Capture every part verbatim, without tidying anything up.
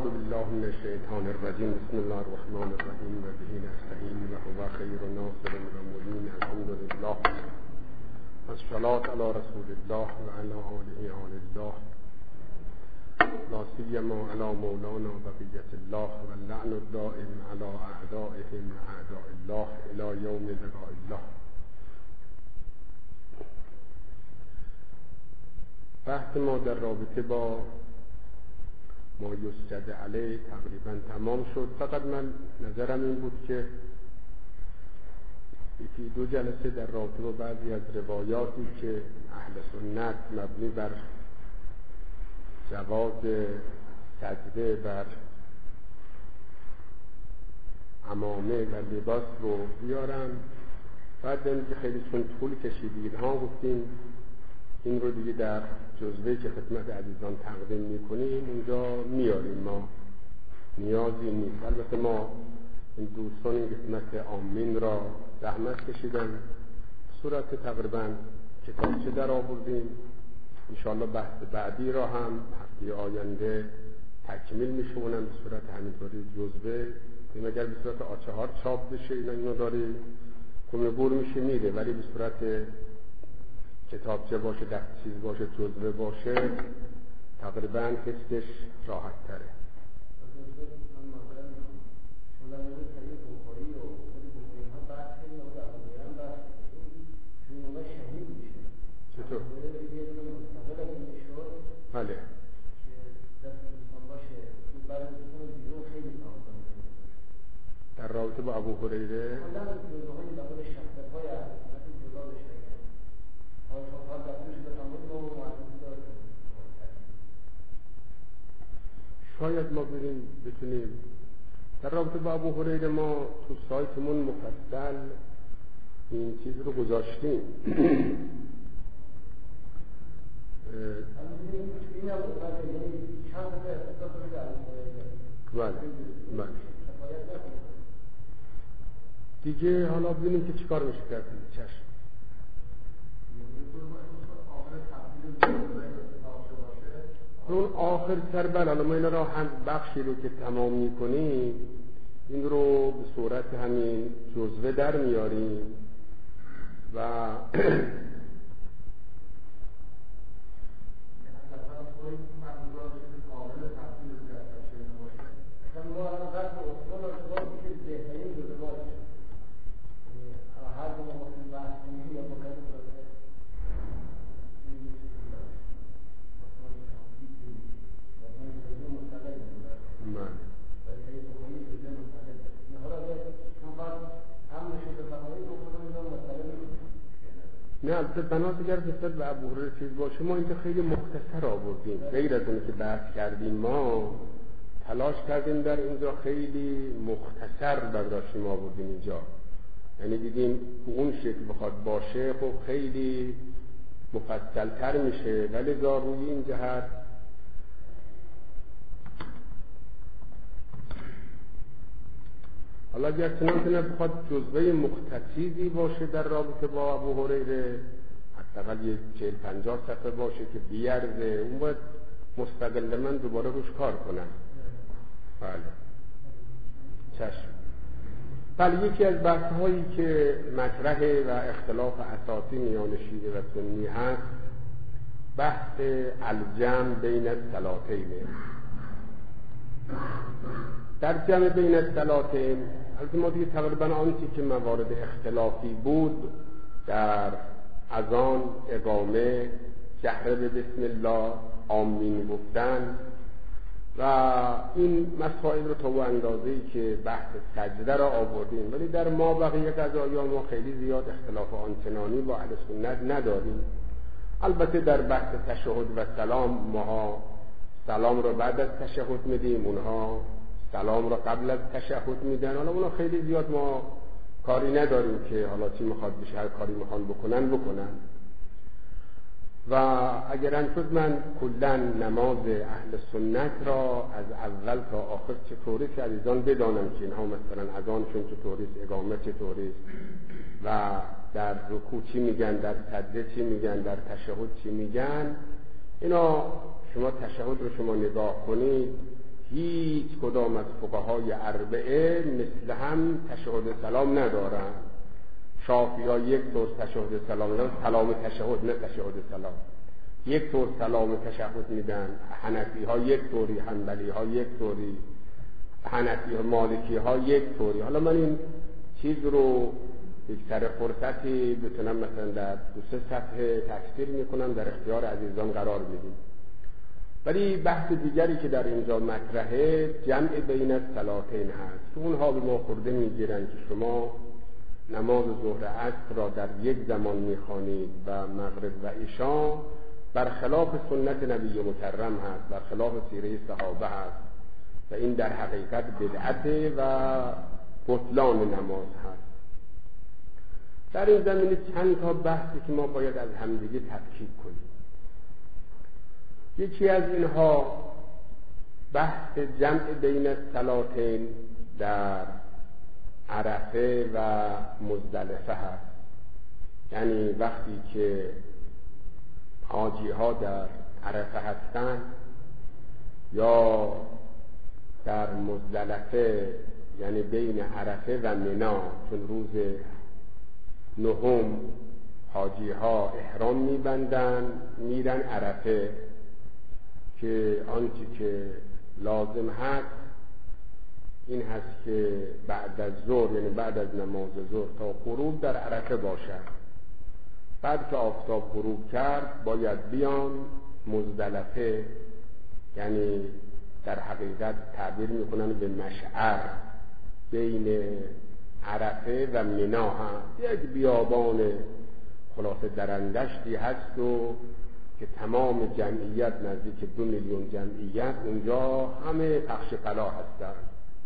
بالله من الشیطان الرجیم. بسم الله الرحمن الرحیم و به نستعین و هو خیر ناصر و معین. الحمد لله و الصلاة علی رسول الله و علی آله آل الله لا سیما علی مولانا بقیة الله و اللعن الدائم علی اعدائهم اعداء الله الی یوم لقاء الله. بحث ما در رابطه با ما یسجد علیه تقریبا تمام شد. فقط من نظرم این بود که یکی دو جلسه در رابطه با بعضی از روایاتی که اهل سنت مبنی بر جواز سجده بر عمامه و لباس رو بیارم. بعد اینکه خیلی چون طول کشیدید ها گفتیم این رو دیگه در جزوه که خدمت عزیزان تقدیم میکنیم اونجا میاریم، ما نیازی نیست. البته ما این دوستان این قسمت آمین را زحمت کشیدن، صورت تقریبا کتابچه در آوردیم. انشاءالله بحث بعدی را هم هفته آینده تکمیل میشه، اونم به صورت همینطوری جزوه این اگر به صورت آچهار چاپ بشه اینا اینو داری کمی گور میشه میره، ولی به صورت کتابچه باشه، دست چیز باشه، جزوه باشه تقریبا حسش راحت تره. چطور؟ بله در رابطه با ابو هریره شاید ما بریم بتونیم در رابطه با ابو هریره ما تو سایتمون مفصل این چیز رو گذاشتیم. بله بله دیگه حالا ببینیم که چیکار میشه کرد. چشم اون آخر سر بل حالا ما این را هم بخشی رو که تمام میکنیم این رو به صورت همین جزوه در میاریم و نه البته بناس اگر نسبت به ابو هریره چیز باشه ما اینجا خیلی مختصر آوردیم، غیر از اون که بحث کردیم ما تلاش کردیم در اینجا خیلی مختصر برداشتیم آوردیم اینجا، یعنی دیدیم اون شکل بخواد باشه خب خیلی مفصل تر میشه، ولی روی این جهت حالا اگر چنانکه نبخواد جزوه مختصری باشه در رابطه با ابو هریره حداقل یه چهل پنجاه صفحه باشه که بیارزه، اون باید مستقل من دوباره روش کار کنم. بله چشم. بله یکی از بحث هایی که مطرحه و اختلاف اساسی میان شیعه و سنی هست بحث الجمع بین الصلاتین. در جمع بین الصلاتین البته ما دیگه تقریبا آنچه که موارد اختلافی بود در اذان، اقامه، جهر به بسم الله، آمین گفتن و این مسائل رو تا و اندازه‌ای که بحث سجده را آوردیم، ولی در ما بقیه قضایا ما خیلی زیاد اختلاف آنچنانی با اهل سنت نداریم. البته در بحث تشهد و سلام ما سلام رو بعد از تشهد میدیم، اونها سلام را قبل از تشهد میدن. حالا اونا خیلی زیاد ما کاری نداریم که حالا چی میخواد بشه، هر کاری میخوان بکنن بکنن. و اگر انشد من کلا نماز اهل سنت را از اول تا آخر چطوری که عزیزان بدانم که اینها مثلا اذانشون چطوریست، اقامه چطوریست و در رکوع چی میگن، در سجده چی میگن، در تشهد چی میگن، اینا شما تشهد رو شما نگاه کنید هیچ کدام از فقهای اربعه مثل هم تشهد سلام ندارن. شافعی ها یک طور تشهد سلام میدن، سلام تشهد نه تشهد سلام، یک طور سلام تشهد میدن. حنفی ها یک طوری، حنبلی ها یک طوری، حنفی ها مالکی ها یک طوری. حالا من این چیز رو یک سر فرصتی بتونم مثلا در دو سه صفحه تفسیر میکنم، در اختیار عزیزان قرار میدیم. ولی بحث دیگری که در اینجا مطرحه جمع بین الصلاتین هست. اونها به ما خورده میگیرن که شما نماز ظهر عصر را در یک زمان میخوانید و مغرب و عشا، برخلاف سنت نبی مکرم هست، برخلاف سیره صحابه هست و این در حقیقت بدعت و بطلان نماز هست. در این زمینه چند تا بحثی که ما باید از همدیگه تفکیک کنیم. یکی از اینها بحث جمع بین الصلاتین در عرفه و مزدلفه هست. یعنی وقتی که حاجی ها در عرفه هستند یا در مزدلفه، یعنی بین عرفه و منا، چون روز نهم حاجی ها احرام میبندن میرن عرفه، که آنچه که لازم هست این هست که بعد از ظهر، یعنی بعد از نماز ظهر تا غروب در عرفه باشد. بعد که آفتاب غروب کرد باید بیان مزدلفه، یعنی در حقیقت تعبیر میکنن به مشعر، بین عرفه و منا هست. یک بیابان خلاصه درندشتی هست و که تمام جمعیت، نزدیک دو میلیون جمعیت اونجا همه پخش قلا هستند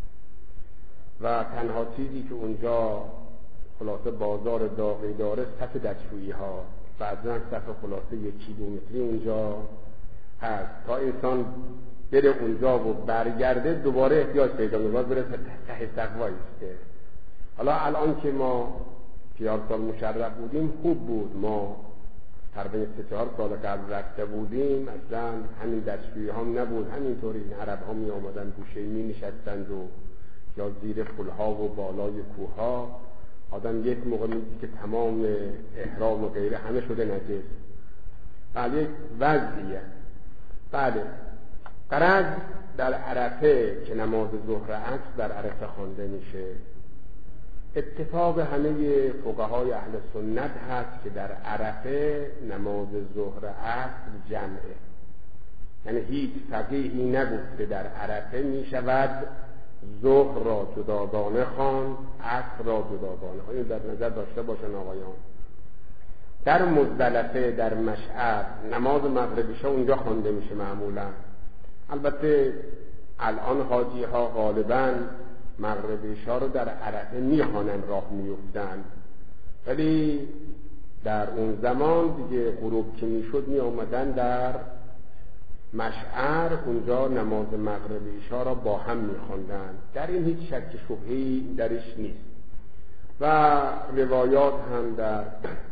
و تنها چیزی که اونجا خلاصه بازار داغی داره صف دستشویی ها، بعضا صف خلاصه یک کیلومتری اونجا هست. تا انسان بره اونجا و برگرده دوباره احتیاج پیدا می‌کنه برسه ته سقف وایسته. حالا الان که ما چهار سال مشرف بودیم خوب بود، ما تقریبا سه چهار سال قبل رفته بودیم اصلا همین دستشویی ها نبود، همینطوری این عرب ها می آمدن گوشه می نشستند و یا زیر پلها و بالای کوه ها. آدم یک موقع میدید که تمام احرام و غیره همه شده نجس. بله یک وضعیه. بله غرض در عرفه که نماز ظهر عصر در عرفه خوانده میشه، اتفاق همه فقهای اهل سنت هست که در عرفه نماز ظهر عصر جمعه. یعنی هیچ فقیهی نگفته در عرفه می شود ظهر را جداگانه خواند، عصر را جداگانه خواند. این در نظر داشته باشن آقایان. در مزدلفه، در مشعر، نماز مغرب عشا اونجا خوانده میشه معمولا. البته الان حاجی ها غالباً مغرب عشا رو در عرفه میخوانن، راه میفتن، ولی در اون زمان دیگه غروب که میشد می آمدن در مشعر، اونجا نماز مغرب عشا را با هم میخواندن. در این هیچ شک شبهه‌ای درش نیست و روایات هم در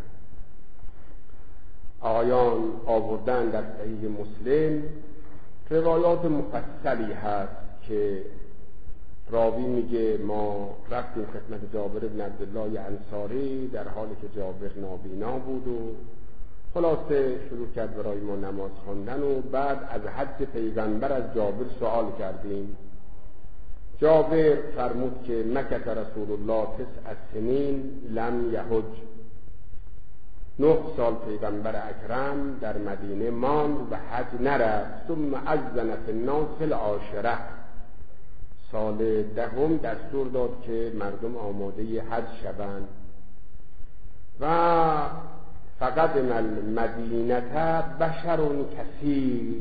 آیان آوردن در صحیح مسلم، روایات مفصلی هست که راوی میگه ما رفتیم خدمت جابر بن عبدالله انصاری در حالی که جابر نابینا بود و خلاصه شروع کرد برای ما نماز خواندن و بعد از حج پیغمبر از جابر سوال کردیم. جابر فرمود که مکث رسول الله تسع سنین لم یحج، نه سال پیغمبر اکرم در مدینه ماند و حج نرفت. ثم اذن فی الناس فی العاشره، سال دهم دستور داد که مردم آماده حج شوند. و فقدم المدینه بشر کثیر،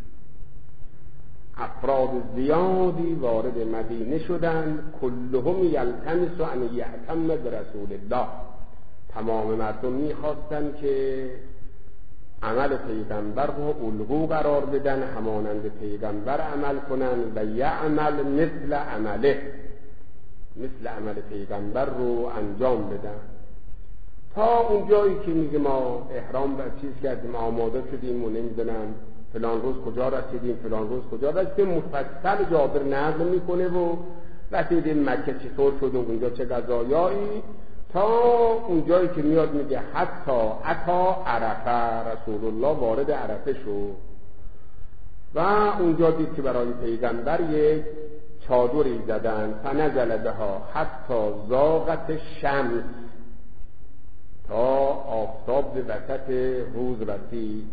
افراد زیادی وارد مدینه شدند. کلهم یلتمس ان یأتم برسول الله، تمام مردم میخواستند که عمل پیغمبر رو الگو قرار بدن، همانند پیغمبر عمل کنن و یعمل مثل عمله، مثل عمل پیغمبر رو انجام بدن. تا اون جایی که میگه ما احرام و چیز کردیم، آماده شدیم و نمیدونم فلان روز کجا رسیدیم، فلان روز کجا رسیدیم، مفصل جابر نقل میکنه و رسیدیم مکه چطور شد و اونجا چه قضایایی، تا اونجایی که میاد میگه حتی اتا عرفه، رسول الله وارد عرفه شد و اونجا دید که برای پیغمبر یک چادری زدن، فنزل بها حتی زاغت شمس، تا آفتاب به وسط روز رسید،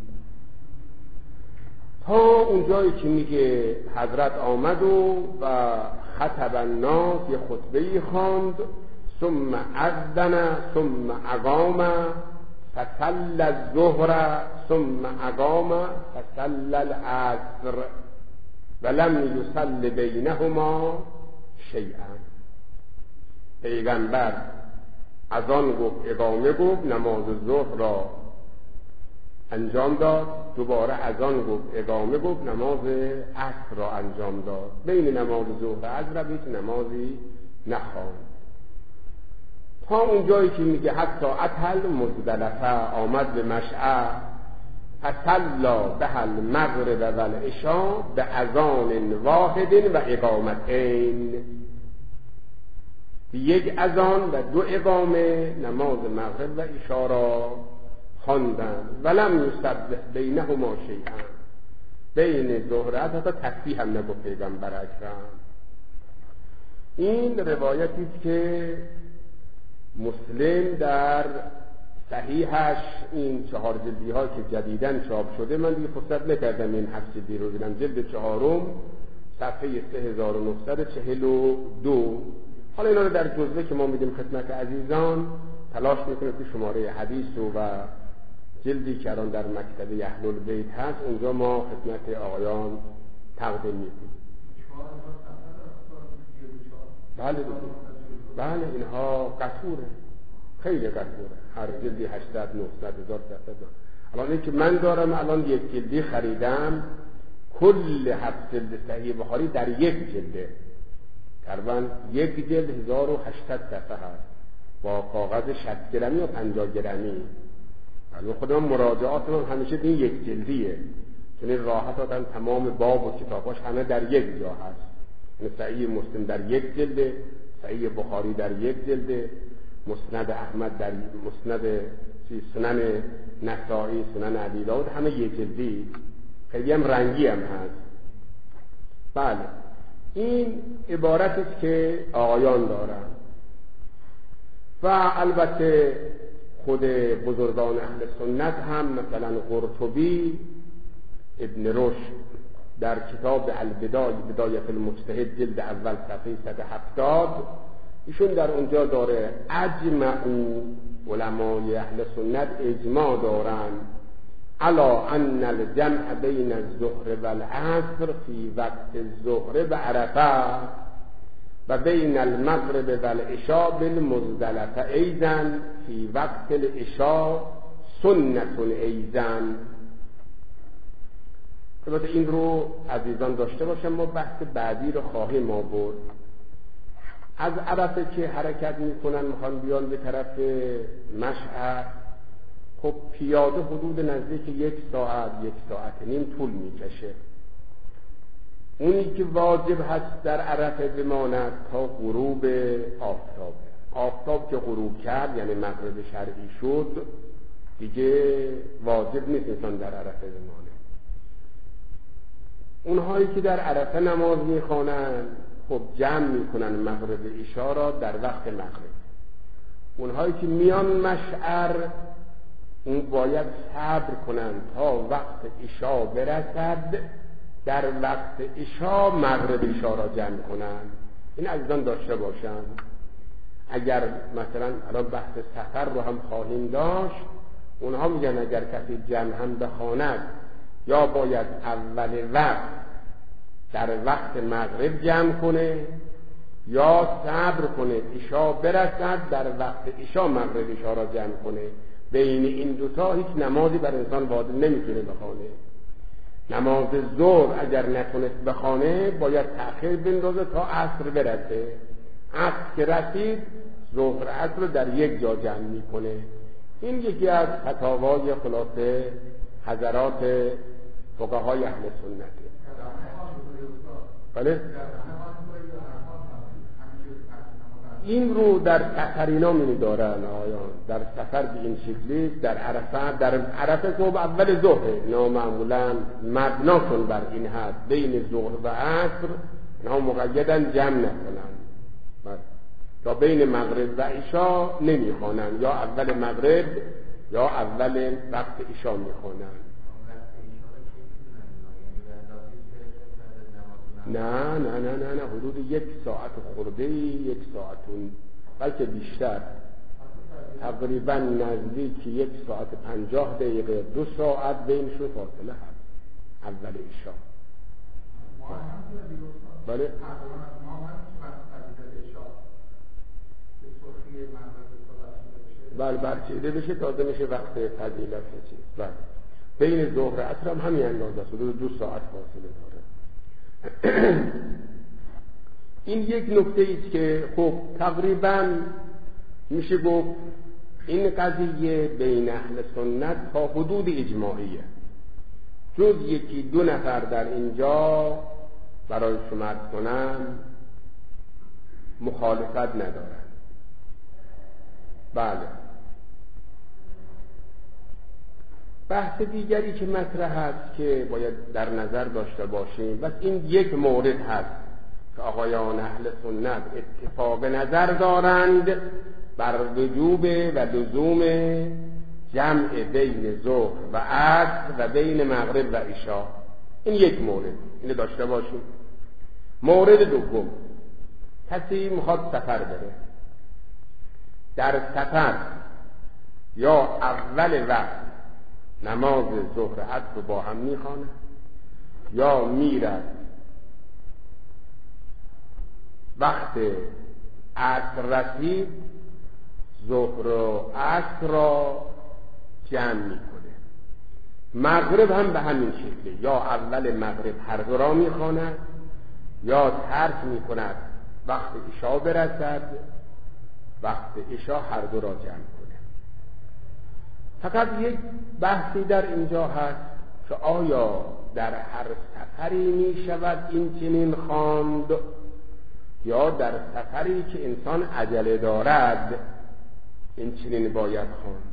تا اونجایی که میگه حضرت آمد و و خطب الناس، یه خطبه‌ای خواند، ثم اذن ثم اقام فصلى الظهر ثم اقام فصلى العصر ولم يصل بینهما شیئا. پیغمبر از آن گفت، اقامه گفت، نماز ظهر را انجام داد، دوباره از آن گفت، اقامه گفت، نماز عصر را انجام داد، بین نماز ظهر و عصر هیچ نمازی نخواند، تا اونجایی که میگه حتی اتل مزدلفه، آمد به مشعر، فصلا به المغرب و العشاء به اذان واحد و اقامتین، یک اذان و دو اقامه نماز مغرب و عشاء را خواندند. ولم یسبح بینهما شیئا، بین ظهر حتی تسبیح هم نگفت پیغمبر اکرم. این روایتی که مسلم در صحیحش، این چهار جلدی ها که جدیداً چاپ شده، من دیگه فرصت نکردم این هفت جلدی رو ببینم، جلد چهارم صفحه سه هزار و نهصد و چهل و دو. حالا اینا رو در جزوه که ما میدیم خدمت عزیزان تلاش میکنیم که شماره حدیث و, و جلدی که الان در مکتبه اهل البیت هست اونجا ما خدمت آقایان تقدیم میکنیم. بله بله اینها قطوره، خیلی قطوره، هر جلدی هشتصد نهصد هزار صفحه. الان این که من دارم الان یک جلدی خریدم، کل هفت جلد صحیح بخاری در یک جلده، تقریبا یک جلد هزار و هشتصد صفحه هست با کاغذ شصت گرمی و پنجاه گرمی. الان خودم مراجعات من همیشه این یک جلدیه، چون این راحت آدم تمام باب و کتاباش همه در یک جا هست. یعنی صحیح مسلم در یک جلده، صحیح بخاری در یک جلده، مسند احمد در مسند سنن نسائی، سنن ابی داود همه یک جلدی، خیلی هم رنگی هم هست. بله این عبارتی که آقایان دارن و البته خود بزرگان اهل سنت هم، مثلا قرطبی، ابن رشد در کتاب البدایه بدایه المجتهد جلد اول صفحه صد و هفتاد، ایشون در اونجا داره اجمعوا، علمای اهل سنت اجماع دارن علا ان الجمع بین الظهر و العصر فی وقت الظهر بعرفه و بین المغرب و العشاء بالمزدلفه ایضا فی وقت العشاء سنت ایضا. البته این رو عزیزان داشته باشم، ما بحث بعدی رو خواهیم آورد. از عرفه که حرکت میکنن میخوان بیان به طرف مشعر، خب پیاده حدود نزدیک یک ساعت یک ساعت نیم طول میکشه. اونی که واجب هست در عرفه بماند تا غروب آفتاب. آفتاب که غروب کرد یعنی مغرب شرعی شد، دیگه واجب نیست انسان در عرفه بمانه. اونهایی که در عرفه نماز میخوانن خب جمع میکنن مغرب عشا را در وقت مغرب. اونهایی که میان مشعر اون باید صبر کنن تا وقت عشا برسد، در وقت عشا مغرب عشا را جمع کنن. این عزیزان داشته باشن. اگر مثلا الان بحث سفر رو هم خواهیم داشت، اونها میگن اگر کسی جمع هم بخواند یا باید اول وقت در وقت مغرب جمع کنه یا صبر کنه عشا برسد در وقت عشا مغرب عشا را جمع کنه. بین این دوتا هیچ نمازی بر انسان واجب نمیتونه بخونه. نماز ظهر اگر نتونست بخونه باید تأخیر بندازه تا عصر برسه. عصر که رسید ظهر عصر رو در یک جا جمع میکنه. این یکی از فتاوای خلاصه حضرات فقهای اهل سنته. بله این رو در سفر اینا می دارن آیان، در سفر به این شکلی در عرفه، در عرفه صبح اول ظهر اینا معمولا مبناشون بر این هست بین ظهر و عصر اینا مقیدن جمع نکنن تا بین مغرب و عشا نمی خوانن، یا اول مغرب یا اول وقت عشا می خوانن. نه نه نه نه نه حدود یک ساعت خورده، یک ساعت بلکه بیشتر، تقریبا نزدیک یک ساعت پنجاه دقیقه، دو ساعت بینشون فاصله هست اول عشا. بله بله برچیده بشه تازه میشه وقت فضیلت چیز. بله بین ظهر و عصر هم همین اندازه است، دو, دو ساعت فاصله داره. این یک نکته ایست که خب تقریبا میشه گفت این قضیه بین اهل سنت تا حدود اجماعیه، جز یکی دو نفر در اینجا برای شما کنم مخالفت ندارن. بله بحث دیگری که مطرح هست که باید در نظر داشته باشیم، بس این یک مورد هست که آقایان اهل سنت اتفاق نظر دارند بر وجوب و لزوم جمع بین ظهر و عصر و بین مغرب و عشا. این یک مورد، اینو داشته باشیم. مورد دوم، کسی میخواد سفر بره، در سفر یا اول وقت نماز ظهر عصر رو با هم میخوانه، یا میرد وقت عصر رسید ظهر و عصر را جمع میکنه. مغرب هم به همین شکله، یا اول مغرب هر دو را میخواند یا ترک میکند وقت عشا برسد، وقت عشا هر دو را جمع کنه. فقط یک بحثی در اینجا هست که آیا در هر سفری می شود این چنین خواند یا در سفری که انسان عجله دارد این چنین باید خواند.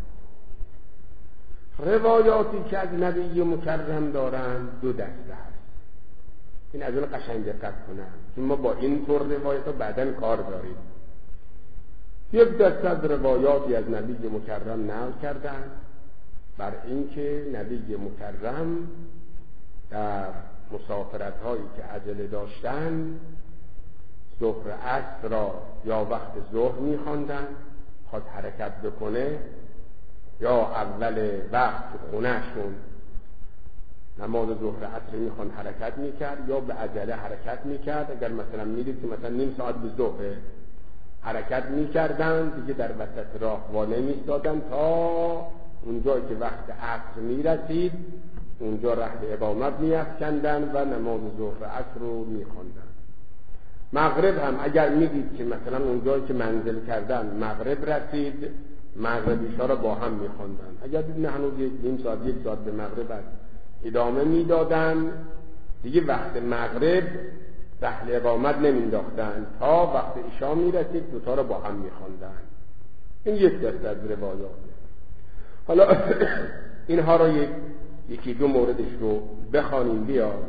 روایاتی که از نبی مکرم دارند دو دسته هست، این از اون قشنگ دقت کنم که ما با این طور روایت ها بعداً کار داریم. یک دسته از روایاتی از نبی مکرم نقل کردند بر اینکه نبی مکرم در مسافرت هایی که عجله داشتن ظهر عصر را یا وقت ظهر می‌خواندن، خواست حرکت بکنه یا اول وقت خونهشون نماز ظهر عصر میخوان حرکت میکرد، یا به عجله حرکت میکرد. اگر مثلا میدید که مثلا نیم ساعت به ظهر حرکت میکردن، دیگه در وسط راه وانه میستادن تا اونجایی که وقت عصر میرسید اونجا رحل اقامت میافکندن و نماز ظهر عصر رو میخواندن. مغرب هم اگر میدید که مثلا اونجایی که منزل کردن مغرب رسید، مغرب عشا را با هم میخواندن. اگر دید نه هنوز یک نیم ساعت یک ساعت به مغرب هست ادامه میدادن، دیگه وقت مغرب رحل اقامت نمینداختن تا وقت عشا میرسید دوتا را با هم میخواندن. این یک دسته از روایات. حالا اینها را یک یکی دو موردش رو بخوانیم بیاد.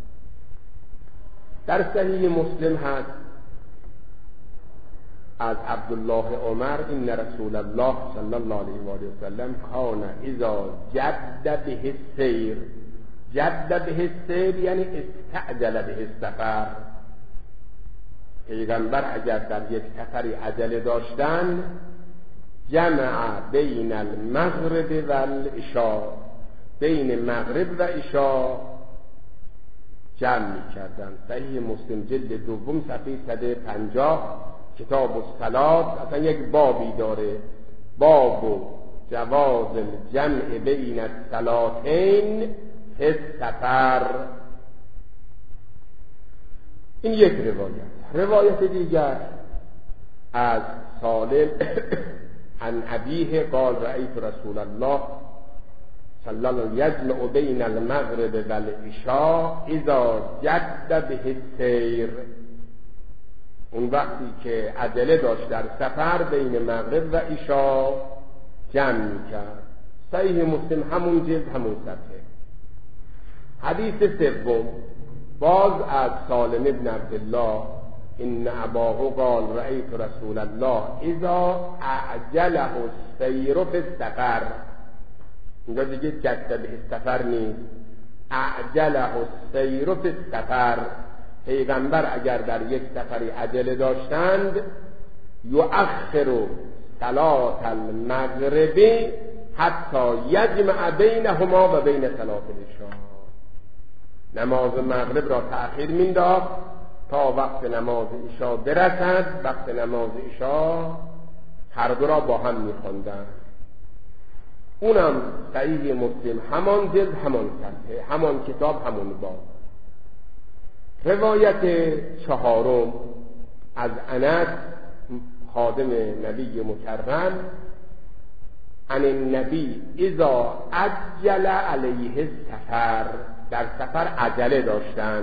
در صحیح مسلم هست از عبدالله عمر ان رسول الله صلی الله علیه و آله و سلم کان اذا جد به السیر، جد به السیر یعنی استعجل به السفر. پیغمبر اگر در یک سفری عجله داشتن جمع بین المغرب و العشاء، بین مغرب و عشاء جمع می کردن. صحیح مسلم جلد دوم صفحه صد و پنجاه کتاب الصلاة اصلا یک بابی داره، باب جواز الجمع بین الصلاتین فی السفر. این یک روایت. روایت دیگر از سالم عن ابیه قال رأیت رسول الله صلی الله یجمع بین المغرب و العشاء اذا جد به السیر، اون وقتی که عجله داشت در سفر بین مغرب و عشاء جمع میکرد. صحیح مسلم همون جلد همون صفحه. حدیث سوم باز از سالم ابن عبدالله ان اباه قال رأیت رسول الله اذا اعجله السیر فی السفر. اینجا دیگه جد به السفر نیست، اعجله السیر فی السفر. پیغمبر اگر در یک سفری عجله داشتند یؤخر صلاة المغرب حتی یجمع بینهما و بین صلاة العشاء، نماز مغرب را تأخیر مینداخت تا وقت نماز عشاء برسد. وقت نماز عشاء هر دو را با هم میخواندند. اونم صحیح مسلم همان جلد همان صفحه همان کتاب همون باب. روایت چهارم از انس خادم نبی مکرم عن النبی اذا عجل علیه السفر، در سفر عجله داشتند.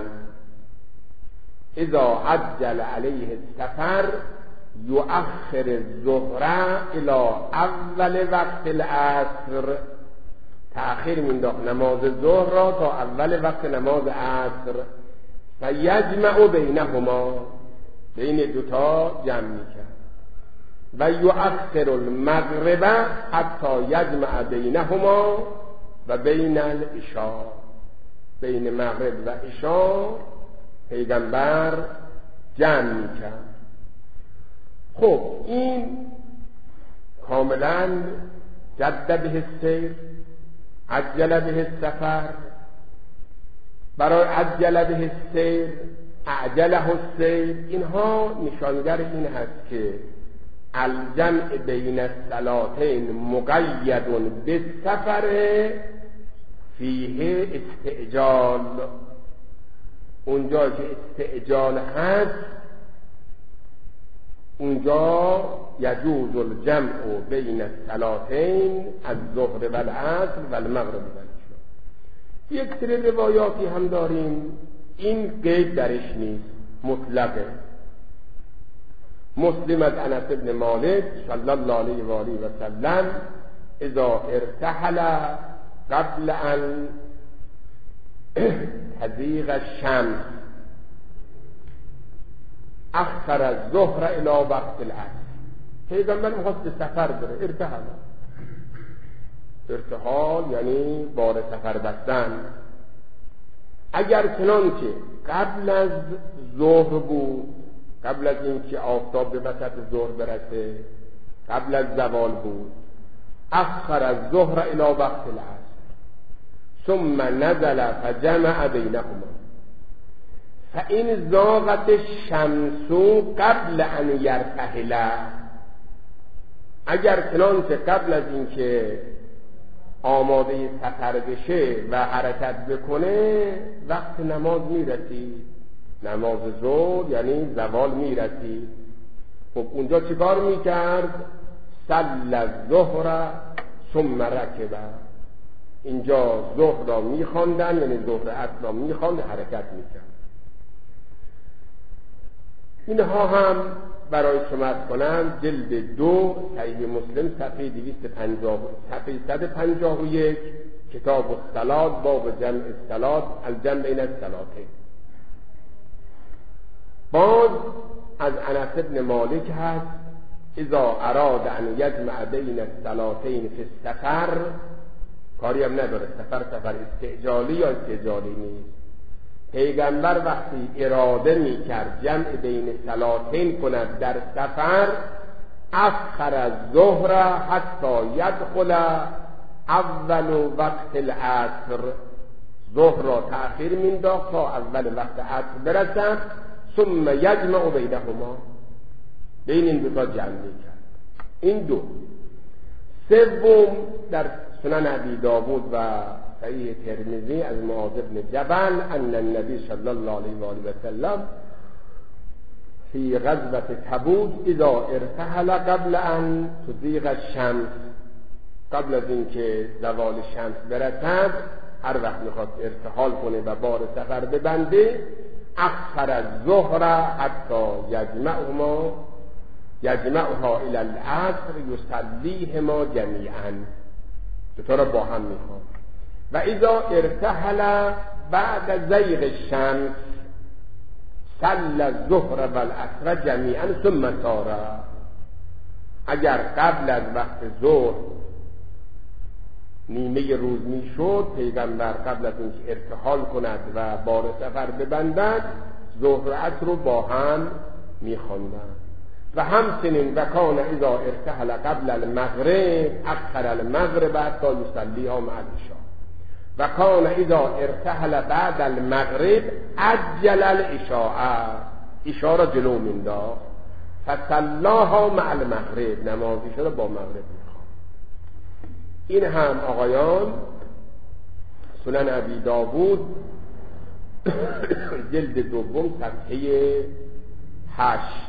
اذا عجل علیه السفر یؤخر الظهر الی اول وقت العصر، تأخیر مینداخت نماز ظهر را تا اول وقت نماز عصر. فیجمع بینهما، بین دوتا جمع میکرد. و یؤخر المغرب حتی یجمع بینهما و بین العشاء، بین مغرب و عشاء پیغمبر جمع میکرد. خب این کاملا جد به السیر، عجل به السفر. برای عجل به السیر، اعجله السیر، اینها نشانگر این هست که الجمع بین الصلاتین مقید بالسفر فیه استعجال. اونجا که استعجال هست اونجا یجوز الجمع بین الصلاتین الظهر و العصر و المغرب و العشاء. یک سری روایاتی هم داریم این قید درش نیست، مطلقه. مسلم از انس بن مالک صلی الله علیه و آله و سلم اذا ارتحل قبل ان تزیغ الشمس اخر الظهر الى وقت العصر. پیغمبر میخواست به سفر بره، ارتحل. ارتحال یعنی بار سفر بستن. اگر چنانچه قبل از ظهر بود، قبل از اینکه آفتاب به وسط ظهر برسه، قبل از زوال بود، اخر از ظهر الى وقت العصر ثم نزل فجمع بینهما فإن زاغت الشمس قبل ان یرتحل. اگر چنانچه قبل از اینکه آماده سفر بشه و حرکت بکنه وقت نماز میرسید، نماز ظهر یعنی زوال میرسید، خب اونجا چیکار میکرد؟ صلی الظهر ثم رکب. اینجا ظهر را میخواندن، یعنی ظهر عصر را میخواند، حرکت میکرد. اینها هم برای شما کنم جلد دو صحیح مسلم صفحه دویست و پنجاه صفحه صد و پنجاه و یک کتاب الصلاة باب جمع الصلاة الجمع بین الصلاتین. باز از انس بن مالک هست اذا اراد ان یجمع بین الصلاتین فی السفر، کاری هم نداره سفر سفر استعجالی یا استعجالی نیست. پیغمبر وقتی اراده میکرد جمع بین صلاتین کند در سفر، اخر از ظهر حتی یدخل اول وقت العصر، ظهر را تأخیر مینداخت تا اول وقت عصر برسد، ثم یجمع بینهما، بین این دو تا جمع میکرد. این دو. سوم در سنن ابی داود و صحیح ترمذی از معاذ بن جبل ان النبی صلی الله علیه و آله و سلم فی غزوه تبوک اذا ارتحل قبل ان تزیغ الشمس قبل از اینکه زوال شمس برسد هر وقت میخواد ارتحال کنه و بار سفر ببنده اخر الظهر حتی یجمعهما یجمعها الی العصر یصلیهما جمیعا، دوتا را با هم میخواد. و اذا ارتحل بعد زیغ الشمس صلی الظهر و العصر جمیعا ثم سار. اگر قبل از وقت ظهر نیمه روز میشد، پیغمبر قبل از اینکه ارتحال کند و بار سفر ببندد ظهر و عصر رو با هم میخواندند. و همچنین و کان اذا ارتحل قبل المغرب اخر المغرب حتی یصلیها مع العشاء و کان اذا ارتحل بعد المغرب عجل العشاء، عشاء را جلو مینداخت، فصلاها مع المغرب، نمازی شده با مغرب میخواد. این هم آقایان سنن ابی داوود جلد دوم صفحه هشت.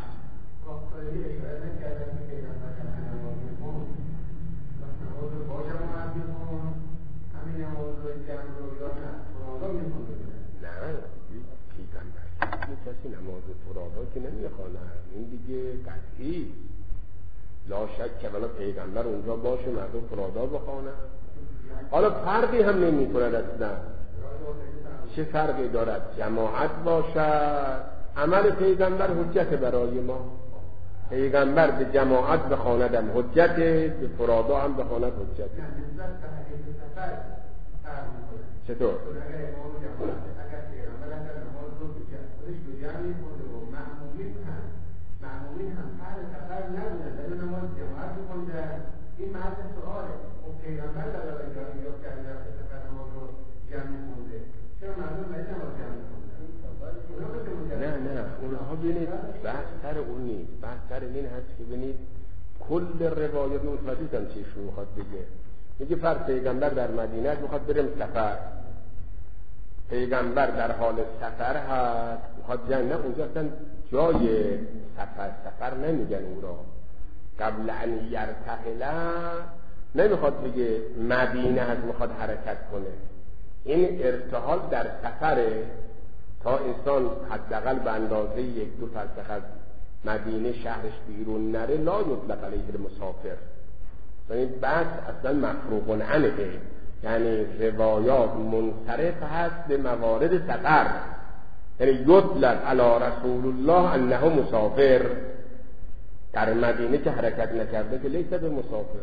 کسی نماز فرادا که نمیخوانه، این دیگه قطعی لا شک که ولی پیغمبر اونجا باشه مردم فرادا بخوانه. حالا فرقی هم نمی کند اصلا، چه فرقی دارد جماعت باشد. عمل پیغمبر حجت برای ما، پیغمبر به جماعت بخواندم حجت، به فرادا هم بخواند حجت. چطور؟ معمولین هم هر سفر نبودن در نماز جماعت می‌خوندن. این محل سواله. خب پیغمبر در جای یا کرده سفر نماز رو جمع می‌خونده، چرا مردم باید نماز جمع می‌خوندن؟ نه نه اونها ببینید بحث سر اون نیست، بحث سر این هست که ببینید کل روایات متفاوتن چیشون میخواد بگه. میگه فرض پیغمبر در مدینه میخواد بریم سفر، پیغمبر در حال سفر هست میخواد جمع، نه اونجا اصلا جای سفر سفر نمیگن او را، قبل ان یرتحل نمیخواد بگه مدینه هست میخواد حرکت کنه. این ارتحال در سفره تا انسان حداقل به اندازه یک دو فرسخ از مدینه شهرش بیرون نره، لا یطلق علیه المسافر. یعنی بعد اصلا مفروغ عنه، یعنی روایات منصرف هست به موارد سفر، یعنی یطلق علی رسول الله انه مسافر، در مدینه که حرکت نکرده که لیس به مسافر.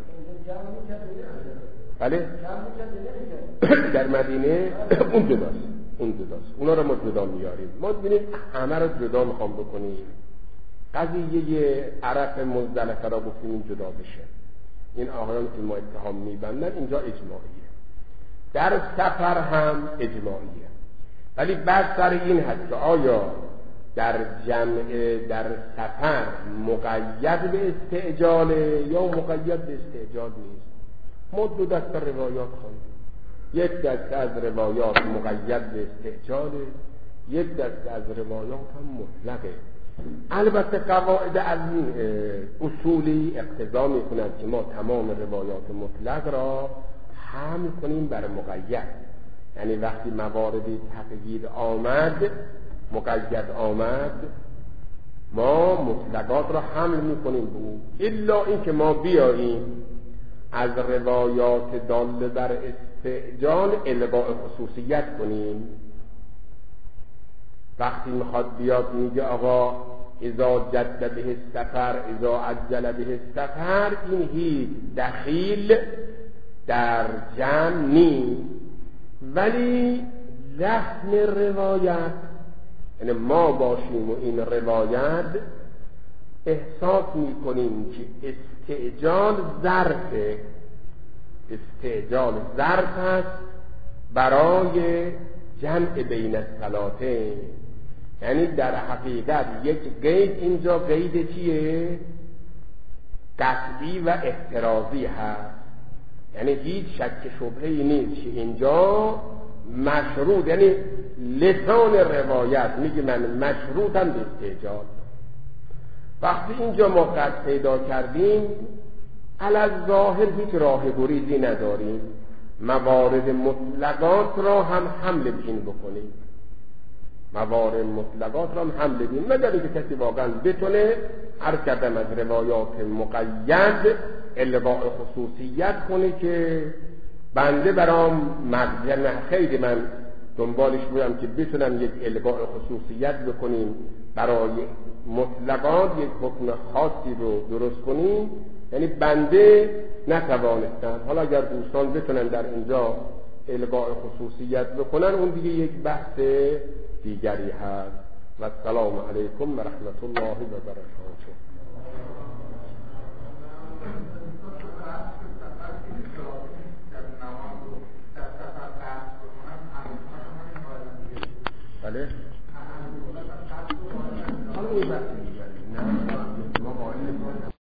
بله در مدینه اون جداست، اون جداست، اونا رو ما جدا میاریم. ما ببینید همه رو جدا میخوام بکنیم، قضیه عرف مزدلفه را گفتیم این جدا بشه. این آقایان که ما اتهام میبندن اینجا اجماعیه، در سفر هم اجماعیه، ولی بعد سر این هست که آیا در جمع در سفر مقید به استعجاله یا مقید به استعجال نیست. ما دو دسته روایات خواندیم، یک دسته از روایات مقید به استعجاله، یک دسته از روایات هم مطلقه. البته قواعد از این اصولی اقتضا می‌کند که ما تمام روایات مطلق را حمل کنیم بر مقید، یعنی وقتی مواردی تقیید آمد مقید آمد ما مطلقات را حمل می‌کنیم به او، الا اینکه ما بیاییم از روایات داله بر استعجال الغاء خصوصیت کنیم. وقتی میخواد بیاد میگه آقا اذا جد به السفر اذا عجل به السفر، این هیچ دخیل در جمع نیست، ولی لحن روایت، یعنی ما باشیم و این روایت احساس میکنیم که استعجال ظرفه، استعجال ظرف است برای جمع بین الصلاتین. یعنی در حقیقت یک قید اینجا قید چیه؟ قطعی و احترازی هست، یعنی هیچ شک شبهه‌ای نیست که اینجا مشروط، یعنی لسان روایت میگه من مشروطم به استعجال. وقتی اینجا ما قطع پیدا کردیم علی ظاهر هیچ راه گریزی نداریم، موارد مطلقات را هم حمل بین بکنیم، موارد مطلقات را هم حمل بین، مگر اینکه کسی واقعا بتونه هر کردم از روایات مقید الغاء خصوصیت کنه که بنده برام مغزی، نه خیلی من دنبالش بودم که بتونم یک الغاء خصوصیت بکنیم برای مطلقات، یک حکم خاصی رو درست کنیم، یعنی بنده نتوانستم. حالا اگر دوستان بتونن در اینجا الغاء خصوصیت بکنن اون دیگه یک بحث دیگری هست. و السلام علیکم و رحمت الله و برکاته.